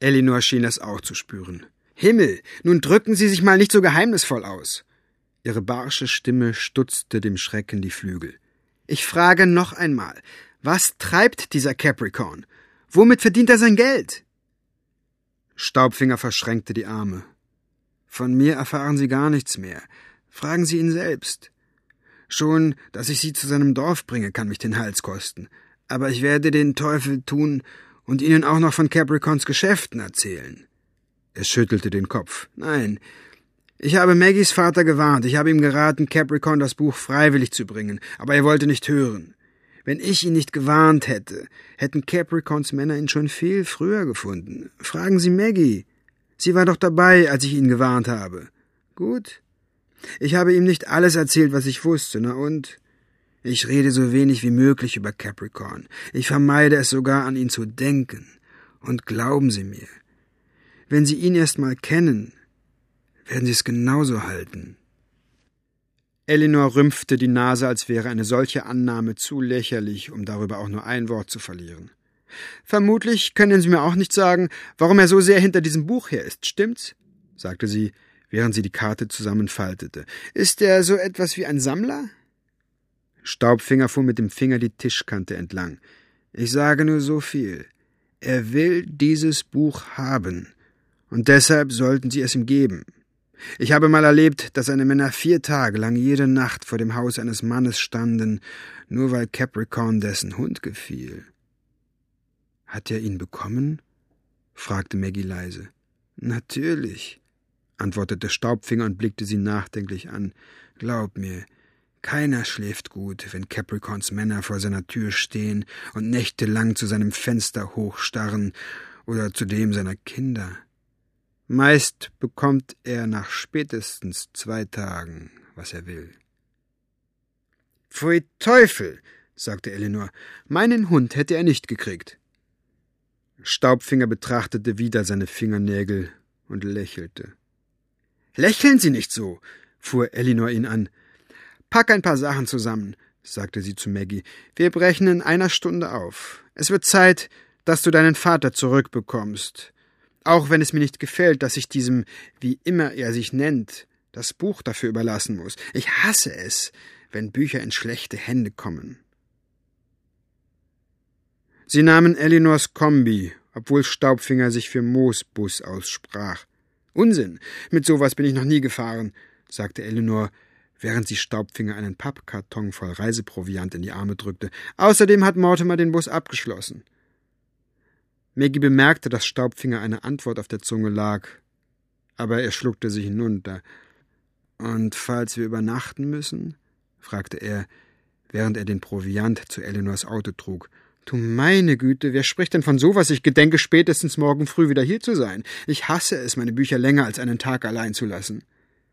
Elinor schien es auch zu spüren. »Himmel, nun drücken Sie sich mal nicht so geheimnisvoll aus!« Ihre barsche Stimme stutzte dem Schrecken die Flügel. »Ich frage noch einmal, was treibt dieser Capricorn? Womit verdient er sein Geld?« Staubfinger verschränkte die Arme. »Von mir erfahren Sie gar nichts mehr. Fragen Sie ihn selbst. Schon, dass ich Sie zu seinem Dorf bringe, kann mich den Hals kosten. Aber ich werde den Teufel tun und Ihnen auch noch von Capricorns Geschäften erzählen.« Er schüttelte den Kopf. »Nein, ich habe Maggies Vater gewarnt. Ich habe ihm geraten, Capricorn das Buch freiwillig zu bringen, aber er wollte nicht hören. Wenn ich ihn nicht gewarnt hätte, hätten Capricorns Männer ihn schon viel früher gefunden. Fragen Sie Maggie. Sie war doch dabei, als ich ihn gewarnt habe. Gut. Ich habe ihm nicht alles erzählt, was ich wusste, na und? Ich rede so wenig wie möglich über Capricorn. Ich vermeide es sogar, an ihn zu denken. Und glauben Sie mir, wenn Sie ihn erst mal kennen, werden Sie es genauso halten.« Elinor rümpfte die Nase, als wäre eine solche Annahme zu lächerlich, um darüber auch nur ein Wort zu verlieren. »Vermutlich können Sie mir auch nicht sagen, warum er so sehr hinter diesem Buch her ist, stimmt's?« sagte sie, während sie die Karte zusammenfaltete. »Ist er so etwas wie ein Sammler?« Staubfinger fuhr mit dem Finger die Tischkante entlang. »Ich sage nur so viel. Er will dieses Buch haben, und deshalb sollten Sie es ihm geben. Ich habe mal erlebt, dass seine Männer 4 Tage lang jede Nacht vor dem Haus eines Mannes standen, nur weil Capricorn dessen Hund gefiel.« »Hat er ihn bekommen?« fragte Maggie leise. »Natürlich«, antwortete Staubfinger und blickte sie nachdenklich an. »Glaub mir, keiner schläft gut, wenn Capricorns Männer vor seiner Tür stehen und nächtelang zu seinem Fenster hochstarren oder zu dem seiner Kinder. Meist bekommt er nach spätestens 2 Tagen, was er will.« »Pfui Teufel«, sagte Elinor, »meinen Hund hätte er nicht gekriegt.« Staubfinger betrachtete wieder seine Fingernägel und lächelte. »Lächeln Sie nicht so«, fuhr Elinor ihn an. »Pack ein paar Sachen zusammen«, sagte sie zu Maggie. »Wir brechen in 1 Stunde auf. Es wird Zeit, dass du deinen Vater zurückbekommst. Auch wenn es mir nicht gefällt, dass ich diesem, wie immer er sich nennt, das Buch dafür überlassen muss. Ich hasse es, wenn Bücher in schlechte Hände kommen.« Sie nahmen Elinors Kombi, obwohl Staubfinger sich für Moosbus aussprach. »Unsinn, mit sowas bin ich noch nie gefahren«, sagte Elinor, während sie Staubfinger einen Pappkarton voll Reiseproviant in die Arme drückte. »Außerdem hat Mortimer den Bus abgeschlossen.« Maggie bemerkte, dass Staubfinger eine Antwort auf der Zunge lag, aber er schluckte sie hinunter. »Und falls wir übernachten müssen?« fragte er, während er den Proviant zu Elinors Auto trug. »Du meine Güte, wer spricht denn von sowas? Ich gedenke spätestens morgen früh wieder hier zu sein. Ich hasse es, meine Bücher länger als einen Tag allein zu lassen.«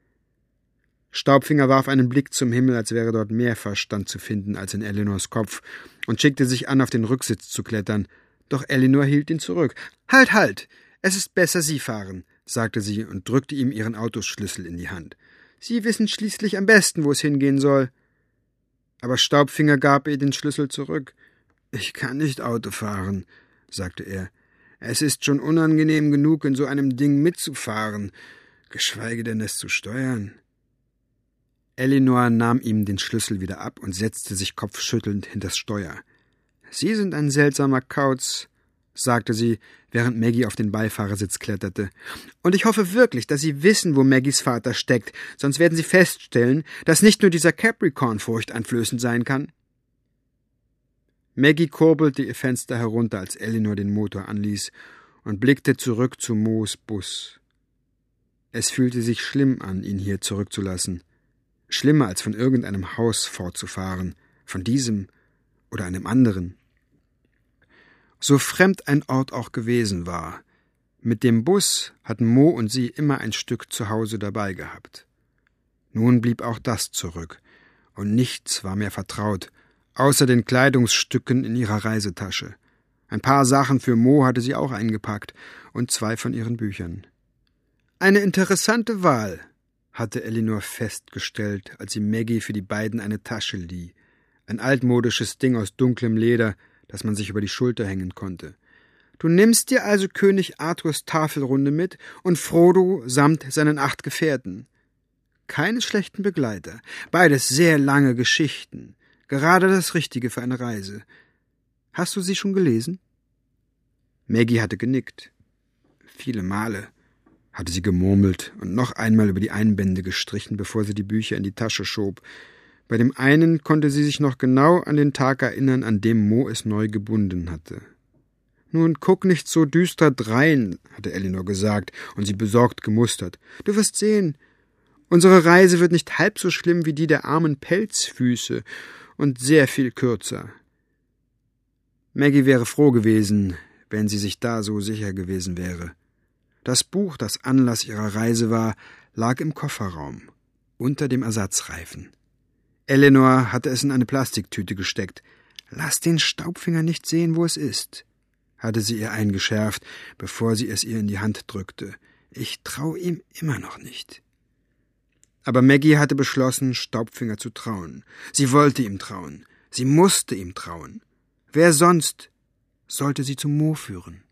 Staubfinger warf einen Blick zum Himmel, als wäre dort mehr Verstand zu finden als in Elinors Kopf, und schickte sich an, auf den Rücksitz zu klettern. Doch Elinor hielt ihn zurück. »Halt, halt! Es ist besser, Sie fahren«, sagte sie und drückte ihm ihren Autoschlüssel in die Hand. »Sie wissen schließlich am besten, wo es hingehen soll.« Aber Staubfinger gab ihr den Schlüssel zurück. »Ich kann nicht Auto fahren«, sagte er. »Es ist schon unangenehm genug, in so einem Ding mitzufahren, geschweige denn es zu steuern.« Elinor nahm ihm den Schlüssel wieder ab und setzte sich kopfschüttelnd hinters Steuer. »Sie sind ein seltsamer Kauz«, sagte sie, während Maggie auf den Beifahrersitz kletterte. »Und ich hoffe wirklich, dass Sie wissen, wo Maggies Vater steckt, sonst werden Sie feststellen, dass nicht nur dieser Capricorn furchteinflößend sein kann.« Maggie kurbelte ihr Fenster herunter, als Elinor den Motor anließ, und blickte zurück zu Moos Bus. Es fühlte sich schlimm an, ihn hier zurückzulassen. Schlimmer, als von irgendeinem Haus fortzufahren, von diesem oder einem anderen. So fremd ein Ort auch gewesen war, mit dem Bus hatten Mo und sie immer ein Stück zu Hause dabei gehabt. Nun blieb auch das zurück, und nichts war mehr vertraut, außer den Kleidungsstücken in ihrer Reisetasche. Ein paar Sachen für Mo hatte sie auch eingepackt und 2 von ihren Büchern. Eine interessante Wahl, hatte Elinor festgestellt, als sie Maggie für die beiden eine Tasche lieh. Ein altmodisches Ding aus dunklem Leder, das man sich über die Schulter hängen konnte. Du nimmst dir also König Arthurs Tafelrunde mit und Frodo samt seinen 8 Gefährten. Keine schlechten Begleiter, beides sehr lange Geschichten, gerade das Richtige für eine Reise. Hast du sie schon gelesen? Maggie hatte genickt. Viele Male, hatte sie gemurmelt und noch einmal über die Einbände gestrichen, bevor sie die Bücher in die Tasche schob. Bei dem einen konnte sie sich noch genau an den Tag erinnern, an dem Mo es neu gebunden hatte. »Nun, guck nicht so düster drein«, hatte Elinor gesagt und sie besorgt gemustert. »Du wirst sehen, unsere Reise wird nicht halb so schlimm wie die der armen Pelzfüße und sehr viel kürzer.« Maggie wäre froh gewesen, wenn sie sich da so sicher gewesen wäre. Das Buch, das Anlass ihrer Reise war, lag im Kofferraum, unter dem Ersatzreifen. Elinor hatte es in eine Plastiktüte gesteckt. »Lass den Staubfinger nicht sehen, wo es ist«, hatte sie ihr eingeschärft, bevor sie es ihr in die Hand drückte. »Ich trau ihm immer noch nicht.« Aber Maggie hatte beschlossen, Staubfinger zu trauen. Sie wollte ihm trauen. Sie musste ihm trauen. Wer sonst sollte sie zum Mo führen?